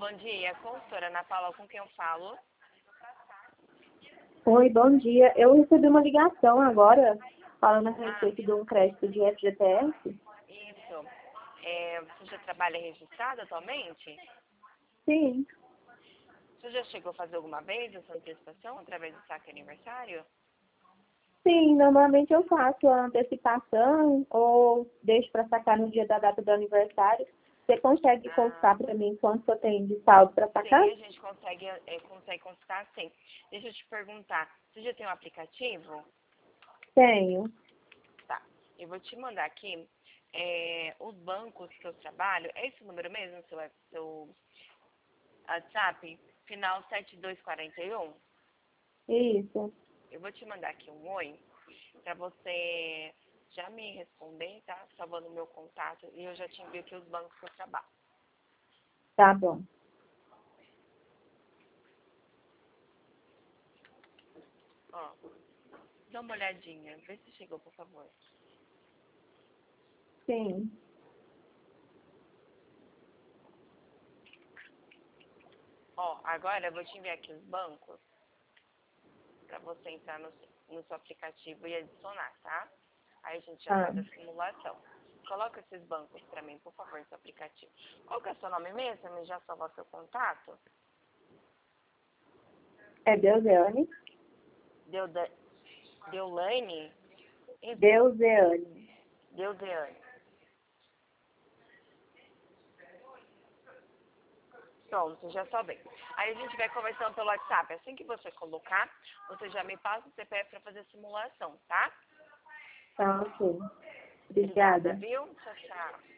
Bom dia, consultora Ana Paula, com quem eu falo? Oi, bom dia. Eu recebi uma ligação agora falando a respeito de um crédito de FGTS. Isso. Você já trabalha registrado atualmente? Sim, Você já chegou a fazer alguma vez essa antecipação através do saque aniversário? sim, normalmente eu faço a antecipação ou deixo para sacar no dia da data do aniversário. Você consegue Ah, contar para mim quanto eu tenho de saldo para sim, sacar? a gente consegue consultar, sim. Deixa eu te perguntar, você já tem um aplicativo? Tenho. Tá. Eu vou te mandar aqui os bancos que eu trabalho. É esse número mesmo, seu WhatsApp? Final 7241? Isso. Eu vou te mandar aqui um oi para você já me responder, tá? Salvando o meu contato e eu já te envio aqui os bancos que eu trabalho. Tá bom. Ó, dá uma olhadinha, vê se chegou, por favor. Sim. Ó, agora eu vou te enviar aqui os bancos para você entrar no seu aplicativo e adicionar, tá? Aí a gente já Ah, faz a simulação. Coloca esses bancos para mim, por favor, no seu aplicativo. Qual que é o seu nome mesmo? Me já salvar seu contato? é Deuseane? Deuda- Deulaine? Isso, Deuseane. Deudeane. Pronto, já salvei. Aí a gente vai conversando pelo WhatsApp. Assim que você colocar, você já me passa o CPF para fazer a simulação, tá? Tá, ok. Obrigada, Obrigada. viu? Tchau, tchau.